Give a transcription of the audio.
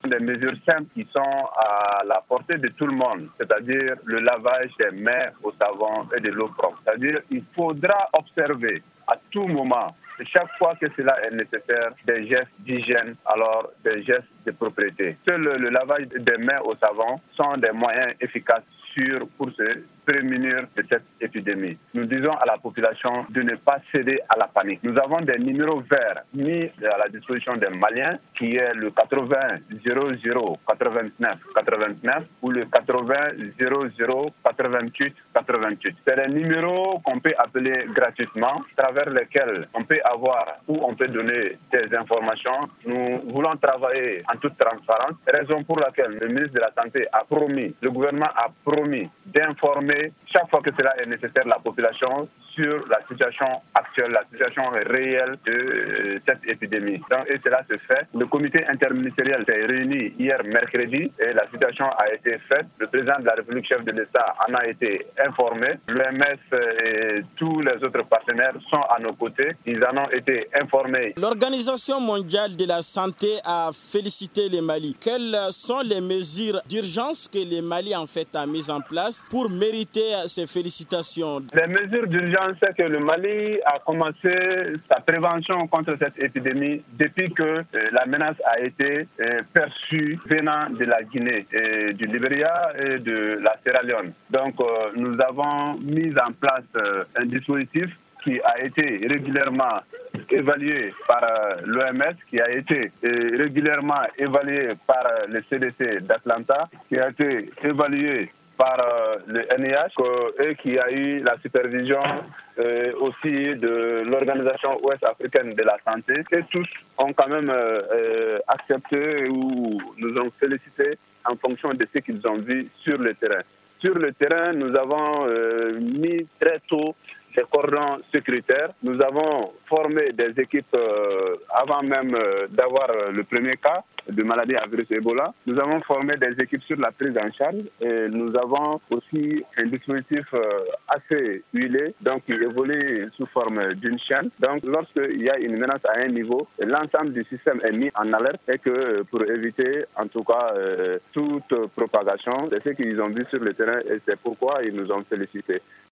Des mesures simples qui sont à la portée de tout le monde, c'est-à-dire le lavage des mains au savon et de l'eau propre. C'est-à-dire qu'il faudra observer à tout moment, chaque fois que cela est nécessaire, des gestes d'hygiène, alors des gestes de propriété. Seul le lavage des mains au savon sont des moyens efficaces pour se prémunir de cette épidémie. Nous disons à la population de ne pas céder à la panique. Nous avons des numéros verts mis à la disposition des Maliens qui est le 80 00 89 89 ou le 80 00 88 88. C'est des numéros qu'on peut appeler gratuitement, à travers lesquels on peut avoir ou on peut donner des informations. Nous voulons travailler en toute transparence, raison pour laquelle le ministre de la Santé a promis, le gouvernement a promis d'informer chaque fois que cela est nécessaire la population sur la situation actuelle, la situation réelle de cette épidémie. Et cela se fait. Le comité interministériel s'est réuni hier mercredi et la situation a été faite. Le président de la République, chef de l'État, en a été informé. L'OMS et tous les autres partenaires sont à nos côtés. Ils en ont été informés. L'Organisation mondiale de la santé a félicité le Mali. Quelles sont les mesures d'urgence que le Mali en fait a mises en place pour mériter ces félicitations? Les mesures d'urgence, c'est que le Mali a commencé sa prévention contre cette épidémie depuis que la menace a été perçue venant de la Guinée, du Libéria et de la Sierra Leone. Donc nous avons mis en place un dispositif qui a été régulièrement évalué par l'OMS, qui a été régulièrement évalué par le CDC d'Atlanta, qui a été évalué par le NIH et qui a eu la supervision aussi de l'Organisation ouest-africaine de la santé. Et tous ont quand même accepté ou nous ont félicité en fonction de ce qu'ils ont vu sur le terrain. Sur le terrain, nous avons mis très tôt des cordons sécuritaires. Nous avons formé des équipes avant même d'avoir le premier cas de maladie à virus Ebola. Nous avons formé des équipes sur la prise en charge et nous avons aussi un dispositif assez huilé, donc qui évolue sous forme d'une chaîne. Donc lorsqu'il y a une menace à un niveau, l'ensemble du système est mis en alerte et que pour éviter en tout cas toute propagation, c'est ce qu'ils ont vu sur le terrain et c'est pourquoi ils nous ont félicités.